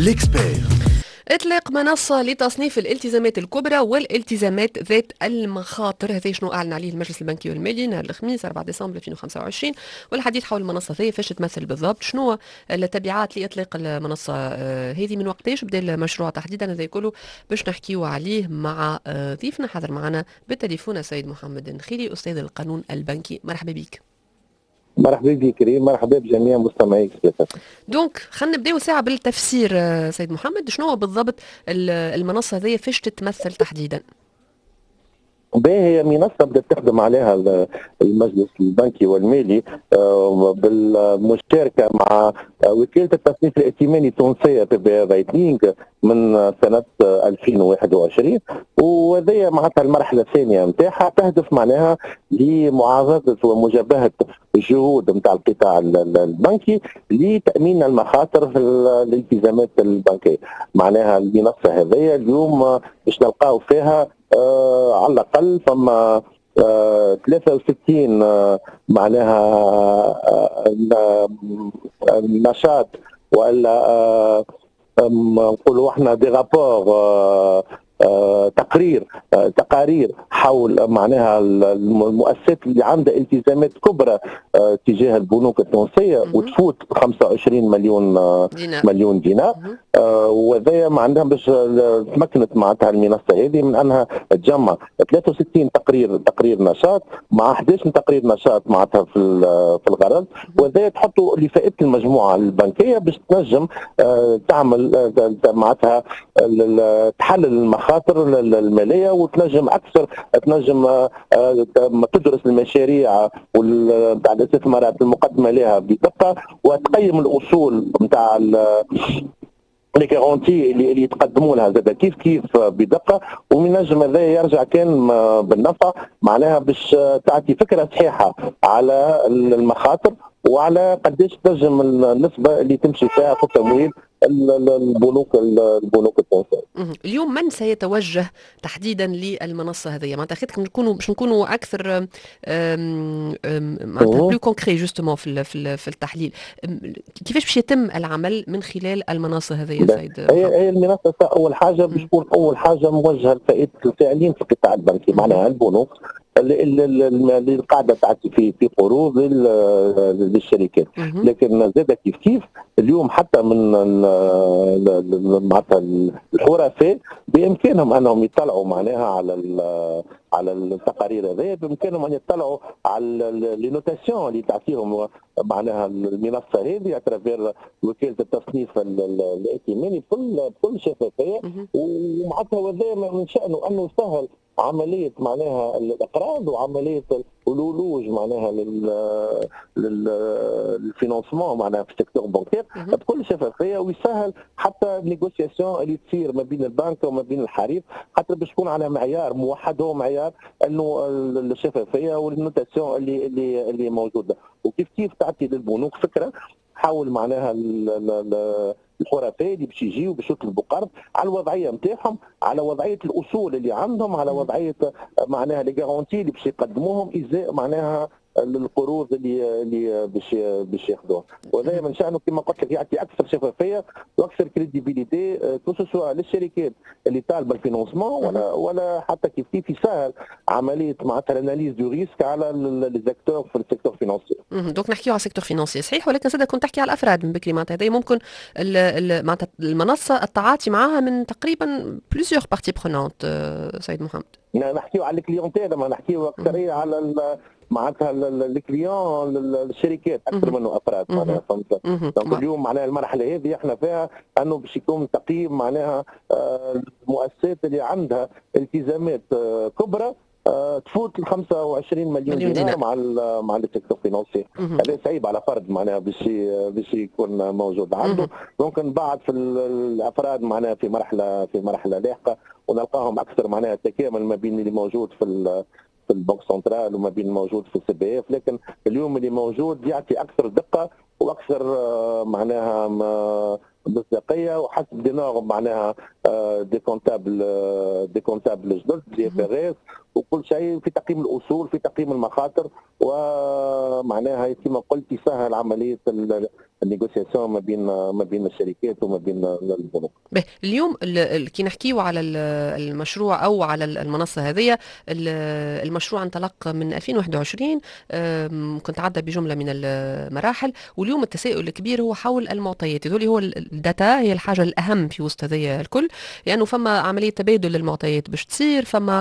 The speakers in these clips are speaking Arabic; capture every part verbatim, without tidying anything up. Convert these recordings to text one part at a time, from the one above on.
ليكسبير. إطلاق منصة لتصنيف الالتزامات الكبرى والالتزامات ذات المخاطر، هذا شنو أعلن عليه المجلس البنكي والمالي نهار الخميس أربعة ديسمبر ألفين وخمسة وعشرين. والحديث حول المنصة هذه فاش تمثل بالضبط، شنو التبعات لإطلاق المنصة هذه، من وقتاش بدا المشروع تحديدا، هذا كله باش نحكيو عليه مع ضيفنا. حاضر معنا بالتليفون السيد محمد النخيلي أستاذ القانون البنكي. مرحبا بك. مرحبا بك كريم، مرحبا بجميع مستمعيك. دونك خلينا نبداو ساعه بالتفسير سيد محمد، شنو هو بالضبط المنصه هذه، فاش تتمثل تحديدا؟ هي منصه بدات تخدم عليها المجلس البنكي والمالي بالمشاركه مع وكاله التصنيف الائتماني التونسيه بي بي ريتنينغ من سنه ألفين وواحد وعشرين، وهذه معناتها المرحله الثانيه نتاعها تهدف معناها لمعارضه ومجابهه الجهود نتاع القطاع البنكي لتامين المخاطر في الالتزامات البنكيه. معناها المنصه هذه اليوم باش نلقاو فيها آه على الاقل فما آه ثلاثة وستين آه معناها آه نشاط والا آه نقولوا احنا دي رابور آه آه تقرير آه تقارير حول معناها المؤسسات اللي عندها التزامات كبرى آه تجاه البنوك التونسيه وتفوت خمسة وعشرين مليون آه دينار. مليون دينار آه وهذا معناها باش تمكنت معناتها المنصه هذه من انها تجمع ثلاثة وستين تقرير تقرير نشاط مع أحد عشر تقرير نشاط معناتها في في الغرض، وهذا تحطوا لفائده المجموعه البنكيه باش تنجم آه تعمل آه معناتها تحلل المخاطر الماليه وتنجم اكثر تنجم تدرس المشاريع نتاع الاستثمارات المقدمه لها بدقه وتقيم الاصول نتاع لي غارونتي اللي, اللي يتقدموا لها زاد كيف كيف بدقه، ومن نجم هذا يرجع كان بالنفع معناها باش تعطي فكره صحيحه على المخاطر وعلى قداش تنجم النسبه اللي تمشي فيها في التمويل البنوك البنوك التونسيه. اليوم من سيتوجه تحديدا للمنصه هذه؟ معناتها خاطر نكونوا باش نكونوا اكثر معناتها بلو كونكري جوستومون في في التحليل، كيفاش باش يتم العمل من خلال المنصه هذه يا سيد؟ هي هي المنصه اول حاجه باش تكون اول حاجه موجهه لفائده الفاعلين في القطاع البنكي، معناها البنوك اللي القاعده تعطي في في قروض للشركات، لكن زاد كيف كيف اليوم حتى من معناتها الحرفاء بامكانهم انهم يطلعوا معناها على على التقارير هذه، بامكانهم ان يطلعوا على لي نوتاسيون اللي تعطيهم معناها المنصه هذه اترافير وكاله التصنيف الائتماني بكل بكل شفافيه، ومعناتها هذا من شانه انه يسهل عمليه معناها الاقراض وعمليه الولوج معناها لل للفينانسمون معناها في السيكتور بانكير بكل شفافيه، ويسهل حتى النيغوسياسيون اللي تصير ما بين البنك وما بين الحريف، خاطر باش تكون على معيار موحد، هو معيار انه الشفافيه والنوتاسيون اللي اللي اللي موجوده، وكيف كيف تعطي للبنوك فكره حول معناها الحرفاء اللي باش يجيو باش يطلبوا قرض على الوضعيه نتاعهم، على وضعيه الاصول اللي عندهم، على وضعيه معناها لي غارونتي اللي باش يقدموهم ازاء معناها القروض اللي اللي باش باش ياخذوها، وهذا من شانه كما قلت لك يعطي اكثر شفافيه واكثر كريديبيليتي كو للشركات اللي طالبه الفينونسمون ولا ولا حتى كيف كيف يسهل عمليه معناتها الاناليز دو ريسك على لي زاكتور في السيكتور فينانسي. دونك نحكيو على السيكتور فينانسي صحيح، ولكن زاد كنت تحكي على الافراد من بكري، معناتها هذا ممكن معناتها المنصه التعاطي معها من تقريبا بليزيور بارتي برونونت سيد محمد. نحكيو على الكليونتيل، ما نحكيو اكثريه على معناتها الكليون الشركات اكثر منه افراد معناها فهمت. دونك اليوم معناها المرحله هذه احنا فيها انه باش يكون تقييم معناها المؤسسات اللي عندها التزامات كبرى تفوت ال خمسة وعشرين مليون دينار مع ال مع السيكتور فينانسي، هذا صعيب على فرد معناها باش باش يكون موجود عنده. ممكن بعد في الافراد معناها في مرحله في مرحله لاحقه ونلقاهم اكثر معناها تكامل ما بين اللي موجود في في البنك سنترال وما بين موجود في السي بي اف، لكن اليوم اللي موجود يعطي اكثر دقه واكثر معناها مصداقيه، وحسب دي نورم معناها دي كونتابل دي كونتابل جدد دي اف وكل شيء في تقييم الاصول، في تقييم المخاطر، ومعناها كما قلت يسهل عمليه النيغوسياسيون ما بين ما بين الشركات وما بين البنوك. اليوم كي نحكيو على المشروع او على المنصه هذه، المشروع انطلق من ألفين وواحد وعشرين، كنت عدى بجمله من المراحل، واليوم التساؤل الكبير هو حول المعطيات. هذول هو الداتا هي الحاجه الاهم في وسط هذه الكل، لانه فما عمليه تبادل للمعطيات باش تصير، فما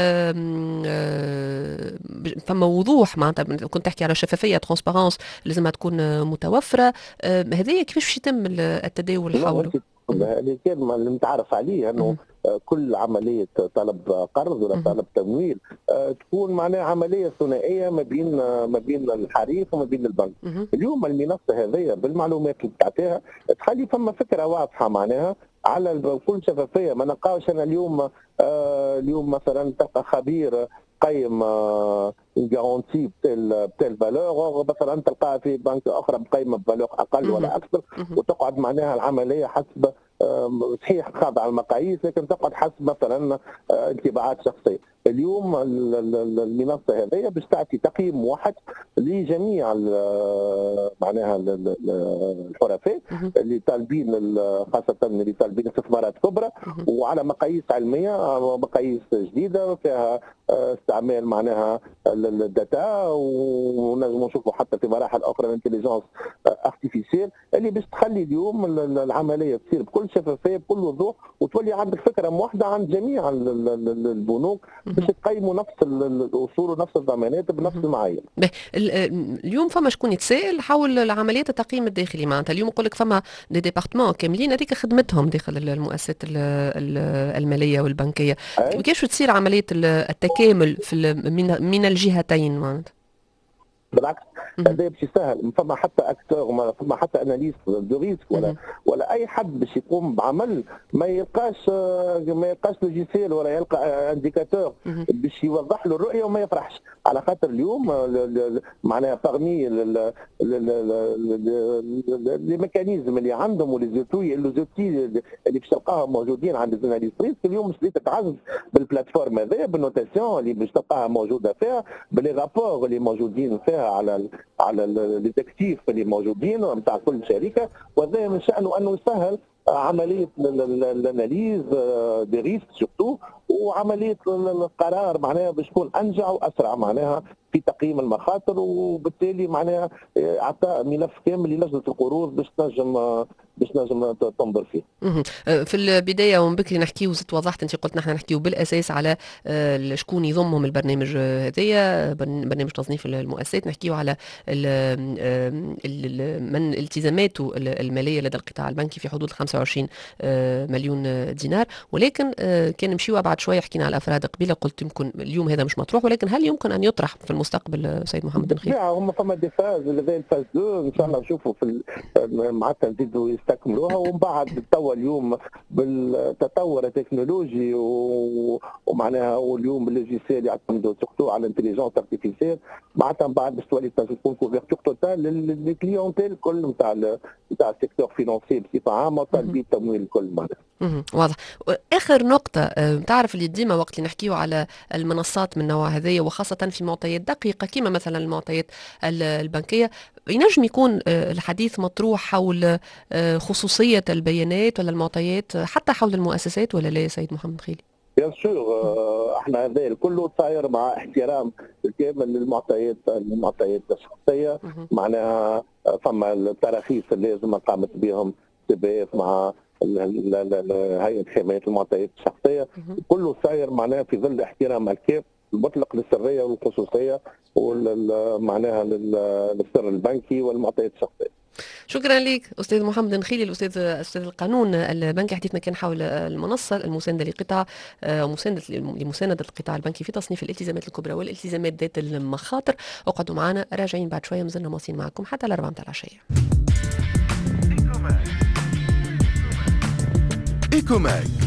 فما وضوح. معناتها كنت تحكي على شفافيه ترانسبارونس لازمها تكون متوفره. هذه كيفاش باش يتم التداول حوله؟ اللي كان اللي متعارف عليه انه كل عمليه طلب قرض ولا طلب تمويل تكون معناها عمليه ثنائيه ما بين ما بين الحريف وما بين البنك. اليوم المنصه هذه بالمعلومات اللي بتعطيها تخلي فما فكره واضحه معناها على بكل شفافيه. ما نلقاوش انا اليوم اليوم مثلا تلقى خبير قيم الجارونتي بتاع بتاع الفالور، مثلا تلقاها في بنك اخرى مقيمه بفالور اقل ولا اكثر، وتقعد معناها العمليه حسب صحيح خاضعه المقاييس، لكن تقعد حسب مثلا انطباعات شخصيه. اليوم المنصه هذه باش تعطي تقييم واحد لجميع معناها الحرفاء اللي طالبين، خاصه اللي طالبين استثمارات كبرى وعلى مقاييس علميه، مقاييس جديده فيها استعمال معناها الداتا، ونجم نشوفوا حتى في مراحل اخرى الانتليجنس ارتيفيسيال اللي باش تخلي اليوم العمليه تصير بكل شفافيه بكل وضوح، وتولي عندك فكره موحده عند جميع البنوك باش تقيموا نفس الاصول ونفس الضمانات بنفس المعايير. اليوم فما شكون يتساءل حول عمليات التقييم الداخلي. معناتها اليوم يقول لك فما دي ديبارتمون كاملين هذيك خدمتهم داخل المؤسسات الماليه والبنكيه. كيفاش تصير عمليه التكامل في من من الجهتين؟ معناتها بالعكس هذا باش يسهل. فما حتى اكتور، ما فما حتى اناليست دو ريسك ولا ولا اي حد باش يقوم بعمل ما يلقاش ما يلقاش لوجيسيال ولا يلقى انديكاتور باش يوضح له الرؤيه وما يفرحش. على خاطر اليوم معناها باغمي لي ميكانيزم اللي عندهم ولي زوتي اللي باش تلقاهم موجودين عند الاناليست ريسك اليوم باش تتعزز بالبلاتفورم هذايا، بالنوتاسيون اللي باش تلقاها موجوده فيها، باللي رابور اللي موجودين فيها على على الديتكتيف اللي موجودين نتاع كل شركه، وهذا من شانه انه يسهل عمليه الاناليز دي ريسك سورتو، وعمليه القرار معناها باش تكون انجع واسرع معناها في تقييم المخاطر، وبالتالي معناها اعطاء ملف كامل للجنه القروض باش تنجم باش نجم تنظر فيه. في البدايه ومن بكري نحكيو، زدت وضحت انت قلت نحن نحكيو بالاساس على شكون يضمهم البرنامج هذايا، برنامج تصنيف المؤسسات، نحكيو على من التزاماته الماليه لدى القطاع البنكي في حدود خمسة وعشرين مليون دينار، ولكن كان نمشيو بعد شويه حكينا على الافراد قبيله، قلت يمكن اليوم هذا مش مطروح، ولكن هل يمكن ان يطرح في المستقبل سيد محمد نخيل؟ هم فما دي فاز اللي الفاز دو ان شاء الله نشوفوا في معناتها نزيدوا يستكملوها، ومن بعد توا اليوم بالتطور التكنولوجي ومعناها واليوم اللوجيسيال يعتمدوا سورتو على الانتليجنس ارتيفيسيال، معناتها من بعد باش تولي تكون كوفرتور توتال للكليونتيل الكل نتاع نتاع السيكتور فينانسي بصفه عامه وطالبي التمويل الكل معناتها. واضح. اخر نقطه، تعرف اللي ديما وقت اللي نحكيو على المنصات من النوع هذايا وخاصه في معطيات دقيقه كما مثلا المعطيات البنكيه، ينجم يكون الحديث مطروح حول خصوصيه البيانات ولا المعطيات حتى حول المؤسسات، ولا لا سيد محمد خيلي؟ بيان سور احنا هذا الكل صاير مع احترام الكامل للمعطيات المعطيات الشخصيه، معناها فما التراخيص اللي لازم قامت بهم سي بي اف مع هيئه حمايه المعطيات الشخصيه، كله ساير معناها في ظل احترام الكاف المطلق للسريه والخصوصيه ومعناها للسر البنكي والمعطيات الشخصيه. شكرا لك استاذ محمد نخيلي، الاستاذ استاذ القانون البنكي. حديثنا كان حول المنصه المسانده لقطاع مسانده لمسانده القطاع البنكي في تصنيف الالتزامات الكبرى والالتزامات ذات المخاطر. اقعدوا معنا، راجعين بعد شويه، مازلنا مواصلين معكم حتى الأربعة متاع العشيه. إيكوماك